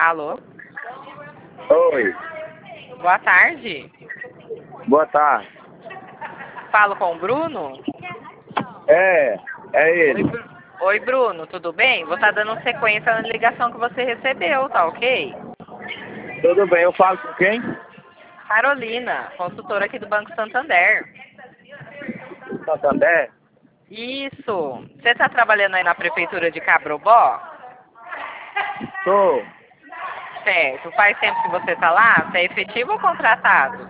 Alô? Oi, Boa tarde. boa tarde. Falo com o Bruno? É Oi, ele. Oi, Bruno, tudo bem? Vou estar dando sequência na ligação que você recebeu, tá ok? Tudo bem, eu falo com quem? Carolina, consultora aqui do Banco Santander. Santander? Isso. Você está trabalhando aí na prefeitura de Cabrobó? Tô. Certo. Faz tempo que você está lá? Você é efetivo ou contratado?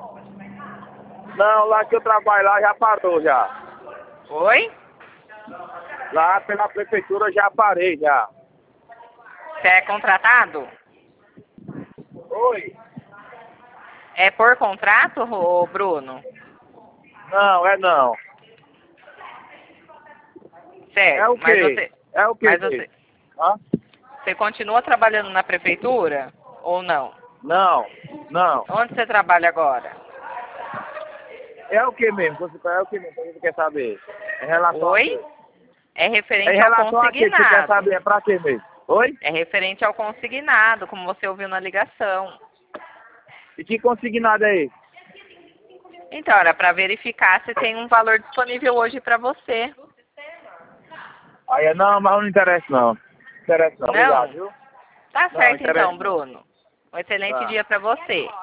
Não, lá que eu trabalho lá já parou já. Oi? Lá pela prefeitura já parei já. Você é contratado? Oi? É por contrato, ô Bruno? Não, é não. É Certo. o quê? É o quê Mas mesmo? Hã? você continua trabalhando na prefeitura ou não? Não, não. Onde você trabalha agora? É o que mesmo? É o que mesmo que você quer saber? Em relação a Oi? quê? É Em referente ao relação a quê que você quer consignado. saber? É pra quê mesmo? Oi? É referente ao consignado, como você ouviu na ligação. E que consignado é esse? Então, era para verificar se tem um valor disponível hoje para você. Aí não, mas não interessa não. Não interessa não. Obrigado, Não? viu? Tá Não, certo interessa então, não. Bruno. Um excelente Tá. dia para você.